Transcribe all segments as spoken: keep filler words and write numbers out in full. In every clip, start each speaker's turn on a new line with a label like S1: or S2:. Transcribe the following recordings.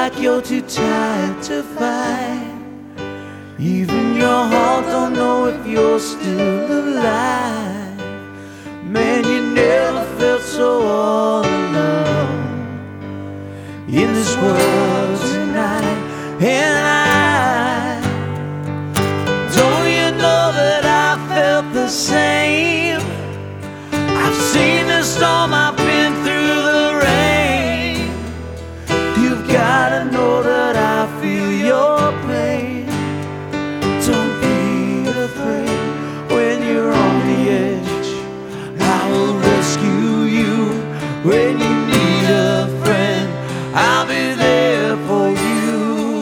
S1: like you're too tired to fight. Even your heart don't know if you're still alive. Man, you never felt so all alone in this world tonight. And I, don't you know that I felt the same? I've seen the storm, I've been through the rain. You've gotta know that I feel your pain. Don't be afraid when you're on the edge. I will rescue you when you need a friend. I'll be there for you.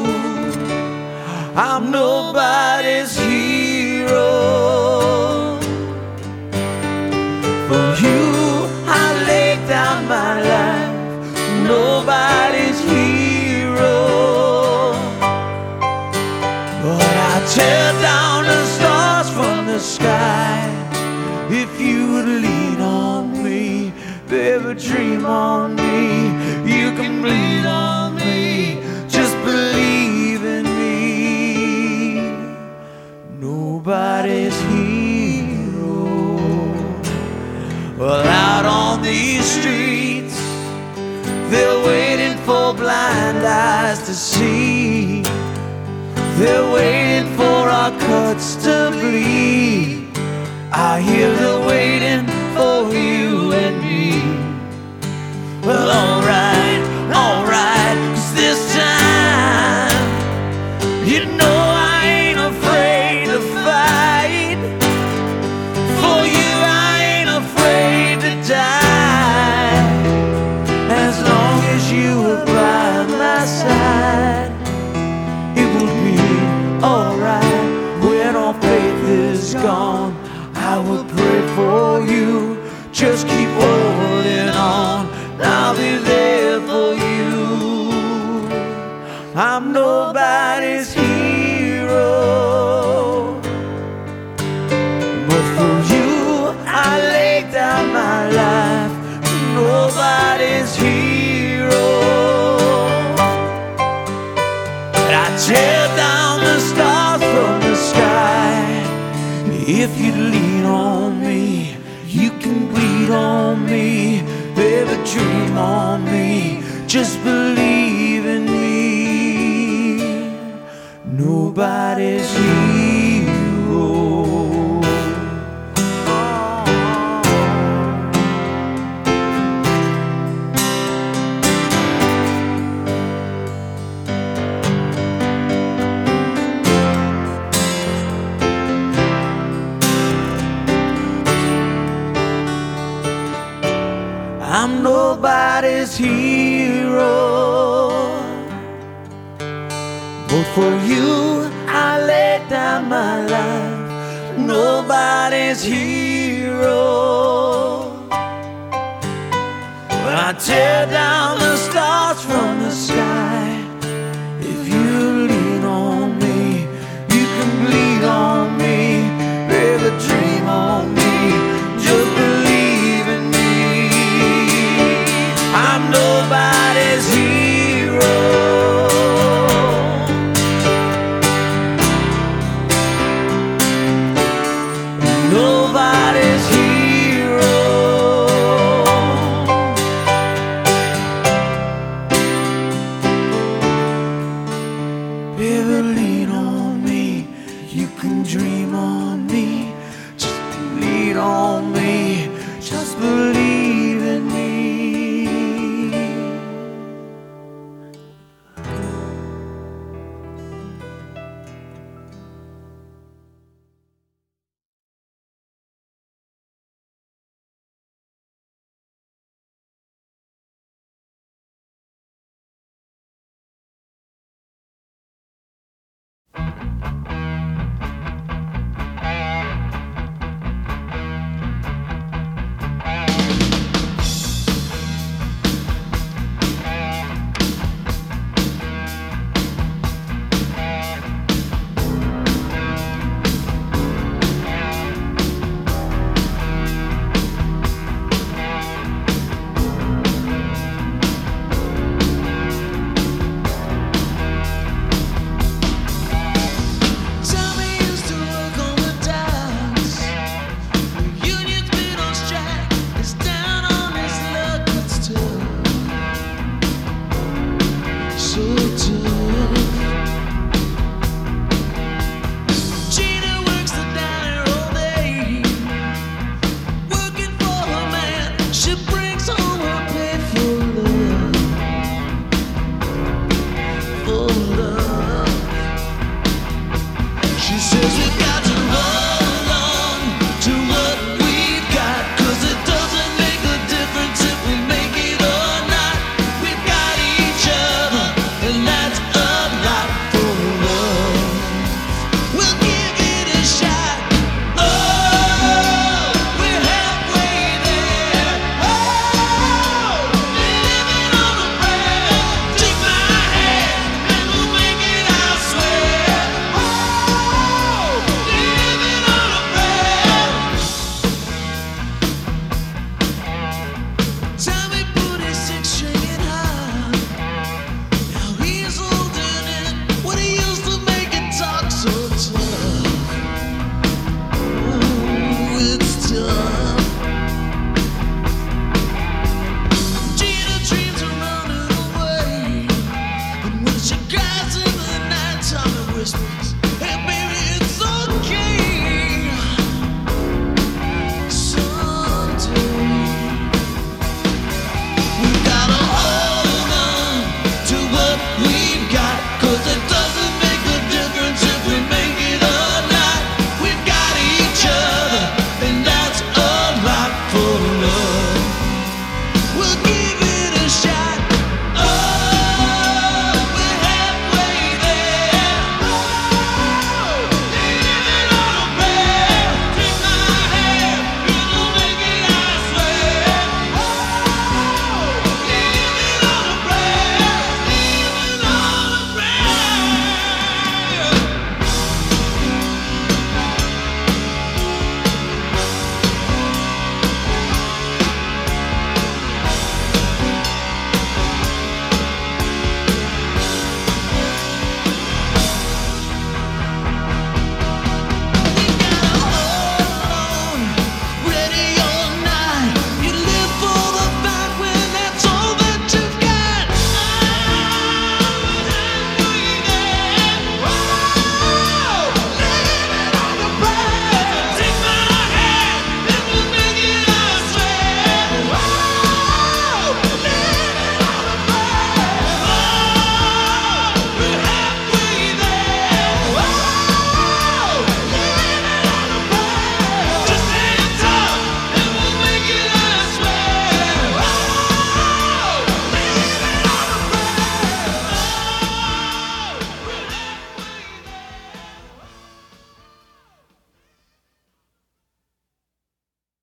S1: I'm nobody's hero. For you I lay down my life. Nobody's hero. But I tear down the stars from the sky. If you would lean on me, baby, dream on me. You can bleed on me, just believe in me. Nobody's hero. Well, out on these streets, they're waiting for blind eyes to see. They're waiting for our cuts to bleed. I hear they're waiting for you and me. Well, alright, alright, 'cause this time, you know I ain't afraid to fight. For you I ain't afraid to die. As long as you are by my side, it will be alright. When all faith is gone, I will pray for you. Just keep holding on, I'll be there for you. I'm nobody's hero, but for you I lay down my life. Nobody's hero. I tear down the stars from the sky. If you lean on me, you can bleed on me. Baby, dream on me, just believe in me. Nobody's hero. I'm nobody's hero, but for you I lay down my life. Nobody's hero. When I tear down the stars from the sky, if you lean on me, you can bleed on me. Baby, dream on me, just believe in me. I'm nobody's hero. Nobody's hero. Baby, lean on me. You can dream on me. Just lean on me. Just believe in me. Christmas.